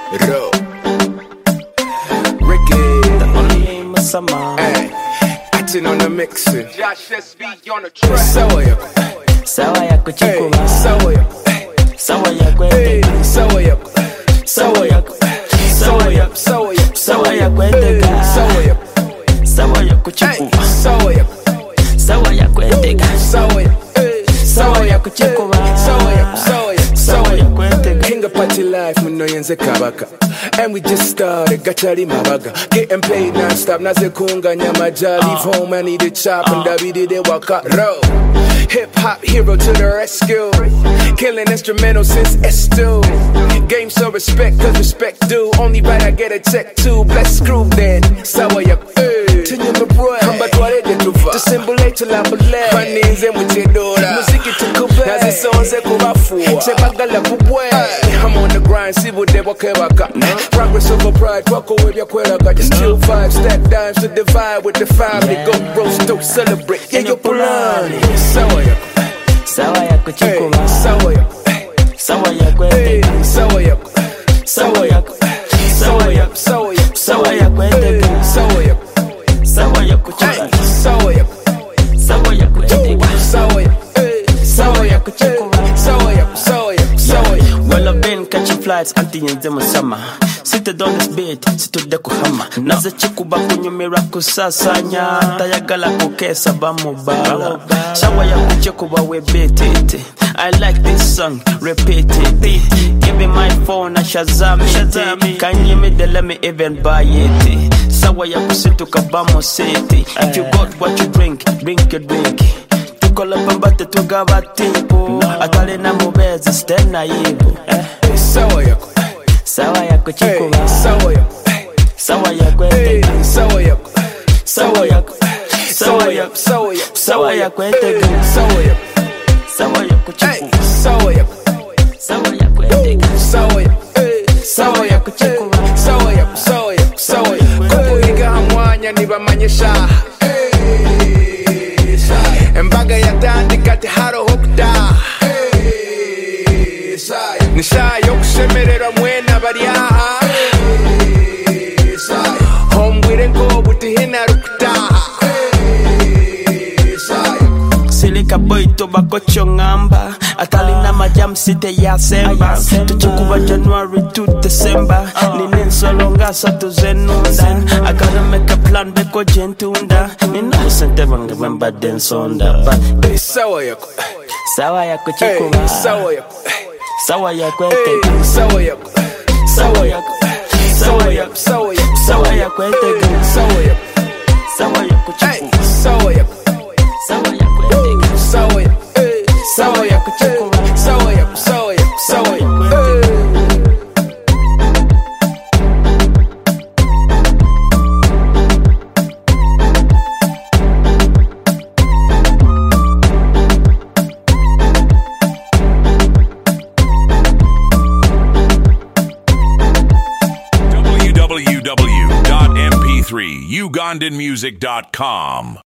Ro Ricky, the only name of summer. hey, acting on the mixing. Josh SB on the track. Sawa yako, Sawa yako hey, chikuba. sawa yako, Sawa yako hey, etega. sawa yako, Sawa yako. Sawa yako. sawa yako, Sawa yako etega. sawa yako, Sawa yako hey, chikuba. sawa yako, Sawa yako etega. sawa yako, hey, Sawa yako chikuba. sawa yako, sawa yako, Sawa yako etega. King of party life, muno yenze kabaka. And we just started, gachari mabaga. Getting paid non-stop, naze kunga nyama ja. Leave home, I need a chop, and Davide de waka. Ro. Hip-hop hero to the rescue. Killing instrumental since S2. Game so respect, cause respect due. Only right I get a check too. Bless screw then. Sawa yak, Tinyo mabroy. Kamba tware de tuva. Tusimbule tulambule. Paninze mutedora. Muziki tukube. Nazi sonze kubafua. Chebagala kubwe. I'm on the grind, see what they walk baka. Progress over pride, walk away your kwelaka. Just chill five, stack dimes to divide with the family. Go roast, don't celebrate. Yeah, you're pulani. Sawa yako, Sawa yako hey, chikuba. sawa yako, Sawa yako hey, etega. sawa yako, Sawa yako. Sawa yako. sawa yako, Sawa yako etega. sawa yako, Sawa yako hey, chikuba. sawa yako, Sawa yako etega. sawa yako, hey, Sawa yako chikuba. sawa yako, sawa yako, sawa yako. Well, I've been catching flights until yenze musama. Seated on this bed, situde kuhama. Naze chikuba kunyumira kusasanya. Tayagala kukesa bamubala. Sawa yako chikuba we betete. I like this song, repeat it. Give me my phone, I shazam it. Can you me the let me even buy it. Sawa yako situ kabamo city. If you got what you drink, drink your drink. Tukola pambate tugaba tipu. Atale na mubezi stena yibu. Sawa yako, Sawa yako hey, chikuba. sawa yako, Sawa yako hey, etega. sawa yako, Sawa yako. Sawa sawa yako. yako, sawa yako, Sawa yako etega. sawa yako, Sawa yako hey, chikuba. sawa yako, Sawa yako etega. sawa yako, hey, sawa yako, hey, sawa yako, sawa yako, sawa yako. Kuliga hamwanya nibamanyisha, embaga yatandika teharo hokta, nishayo kusemerera mwena baryaha, hombwire ngo butihina rukutaha. Silika boy tobacco chongamba. Atalina majam site ya semba. Tuchikuba January to December. Ninin solonga sa tuzenunda. I gotta make a plan beko jentunda. Nina sente banga bamba den sonda. But Sawa yako, sawa yako hey, chikuba. sawa yako, Sawa yako hey, etega. sawa yako, Sawa yako. Sawa yako. sawa yako, Sawa yako etega. sawa yako, Sawa yako hey, chikuba. sawa yako, Sawa yako etega. sawa yako, hey, sawa yako, hey, sawa yako, sawa yako, sawa yako, hey. www.mp3ugandanmusic.com